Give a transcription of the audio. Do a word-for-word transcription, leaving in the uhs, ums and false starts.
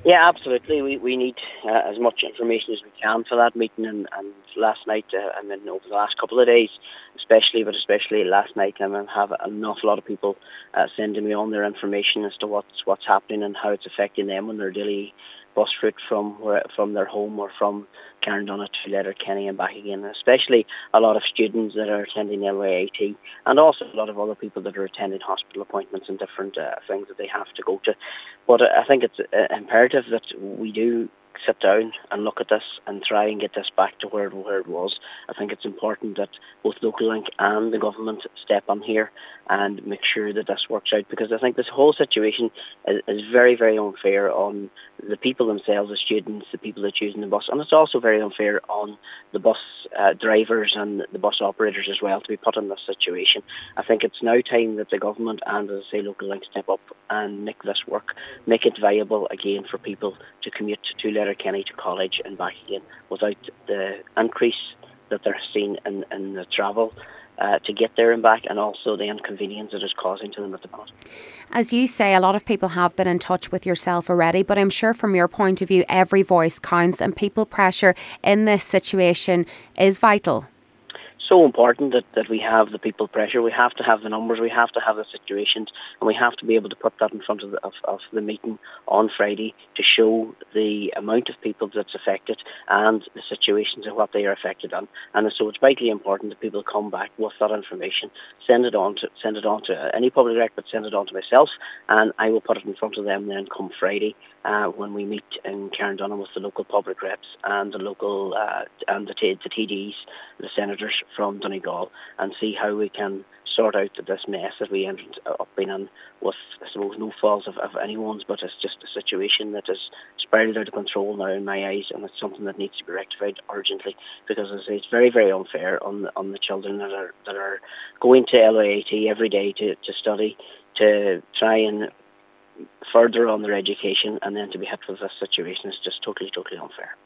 Yeah, absolutely. We we need uh, as much information as we can for that meeting, and, and last night, uh, I mean, over the last couple of days, especially, but especially last night, I mean, have an awful lot of people uh, sending me on their information as to what's what's happening and how it's affecting them on their daily bus route from where, from their home or from Carndonagh to Letterkenny and back again. Especially a lot of students that are attending L Y A T, and also a lot of other people that are attending hospital appointments and different uh, things that they have to go to. But I think it's uh, imperative that we do sit down and look at this and try and get this back to where, where it was. I think it's important that both Local Link and the government step on here and make sure that this works out, because I think this whole situation is, is very, very unfair on the people themselves, the students, the people that are using the bus, and it's also very unfair on the bus uh, drivers and the bus operators as well to be put in this situation. I think it's now time that the government and, as I say, Local Link step up and make this work, make it viable again for people to commute to Letterkenny to college and back again without the increase that they're seeing in, in the travel uh, to get there and back, and also the inconvenience it is causing to them at the moment. As you say, a lot of people have been in touch with yourself already, but I'm sure from your point of view, every voice counts, and people pressure in this situation is vital. So important that, that we have the people pressure. We have to have the numbers, we have to have the situations, and we have to be able to put that in front of the, of, of the meeting on Friday to show the amount of people that's affected and the situations and what they are affected on. And so it's vitally important that people come back with that information, send it on to send it on to any public record, send it on to myself, and I will put it in front of them then come Friday uh, when we meet in Carndonagh with the local public reps and the local uh, and the, t- the T Ds, the senators from Donegal, and see how we can sort out this mess that we ended up being in with, I suppose, no faults of, of anyone's, but it's just a situation that is spiraled out of control now in my eyes, and it's something that needs to be rectified urgently, because as I say, it's very, very unfair on the, on the children that are that are going to L Y A T every day to, to study, to try and further on their education, and then to be hit with this situation is just totally, totally unfair.